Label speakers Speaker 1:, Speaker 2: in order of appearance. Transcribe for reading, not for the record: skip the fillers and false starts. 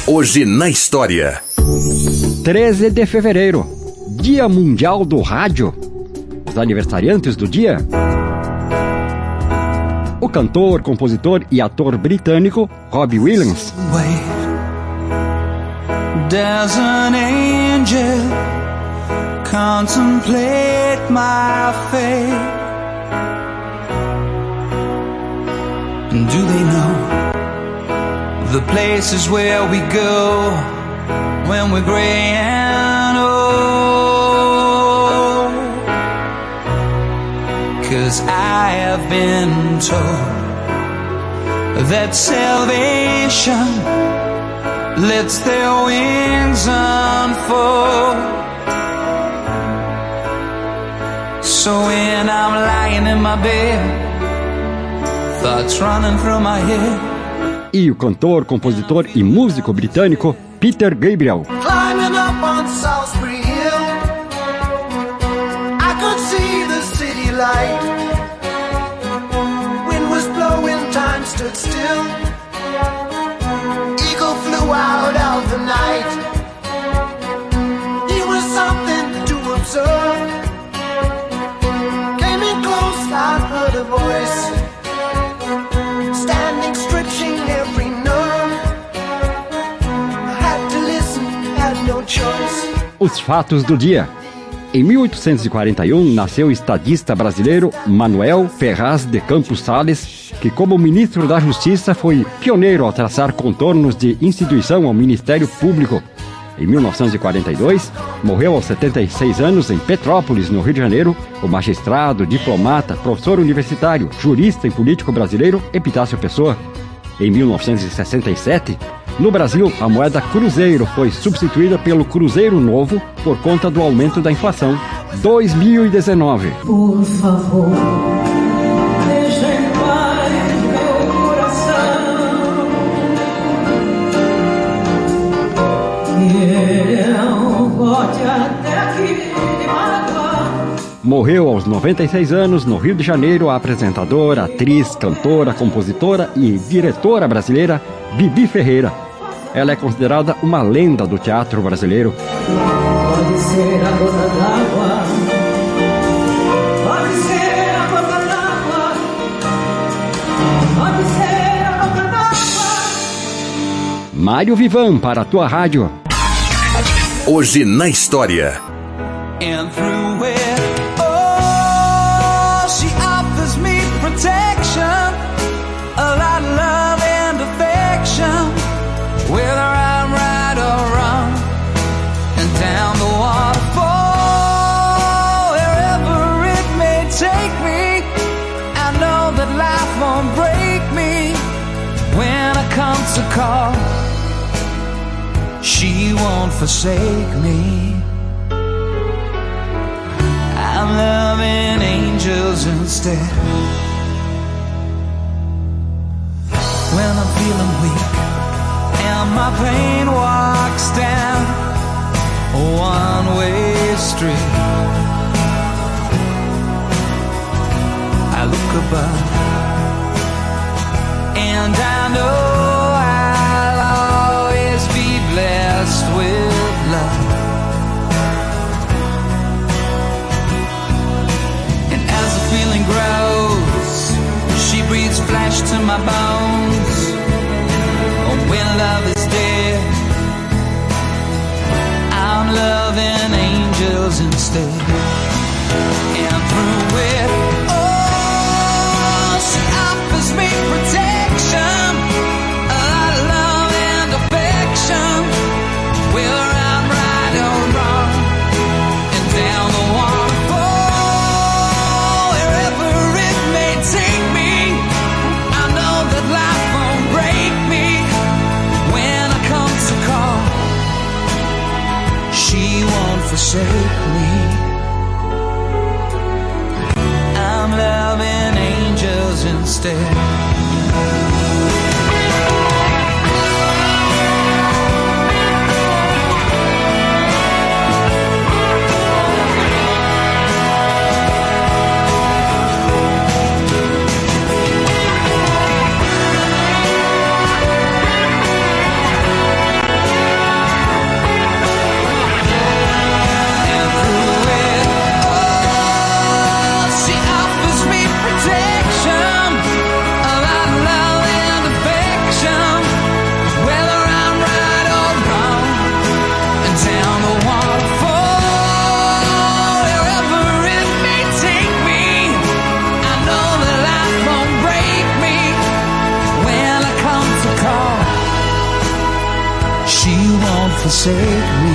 Speaker 1: Hoje na história.
Speaker 2: 13 de fevereiro, Dia Mundial do Rádio. Os aniversariantes do dia: o cantor, compositor e ator britânico Robbie Williams.
Speaker 3: Does an angel contemplate my fate? And do they know the places where we go when we're gray and old? 'Cause I have been told that salvation lets their wings unfold. So when I'm lying in my bed, thoughts running through my head.
Speaker 2: E o cantor, compositor e músico britânico Peter Gabriel.
Speaker 3: Climbing up on Salisbury Hill, I could see the city light. Wind was blowing, time stood still. Eagle flew out of the night. He was something to observe. Came in close, I heard a voice, standing, stretching every nerve. I had to listen, had no choice.
Speaker 2: Os fatos do dia. Em 1841, nasceu o estadista brasileiro Manuel Ferraz de Campos Sales, que como ministro da Justiça foi pioneiro ao traçar contornos de instituição ao Ministério Público. Em 1942, morreu aos 76 anos em Petrópolis, no Rio de Janeiro, o magistrado, diplomata, professor universitário, jurista e político brasileiro Epitácio Pessoa. Em 1967, no Brasil, a moeda cruzeiro foi substituída pelo cruzeiro novo por conta do aumento da inflação. 2019.
Speaker 4: Por favor, deixa em paz meu coração, que ele pode até aqui me magoar.
Speaker 2: Morreu aos 96 anos no Rio de Janeiro a apresentadora, atriz, cantora, compositora e diretora brasileira Bibi Ferreira. Ela é considerada uma lenda do teatro brasileiro.
Speaker 4: Pode ser a gota d'água, pode ser a gota d'água, pode ser a gota d'água.
Speaker 2: Mário Vivan para a tua rádio.
Speaker 1: Hoje na história.
Speaker 3: And through it, oh, she offers me protection, a lot of love and affection, whether I'm right or wrong, and down the waterfall, wherever it may take me, I know that life won't break me. When I come to call, she won't forsake me. I'm loving angels instead. When I'm feeling weak and my pain walks down a one-way street, I look above and I know I'll always be blessed with love. And as the feeling grows, she breathes flesh to my bones. When love is dead, I'm loving angels instead. And through it, oh, she offers me protection, a lot of love and affection, whether I'm right or wrong, and down the waterfall, wherever it may take me, I know that life won't break me. When I come to call, she won't forsake me. I'm loving angels instead. forsake me.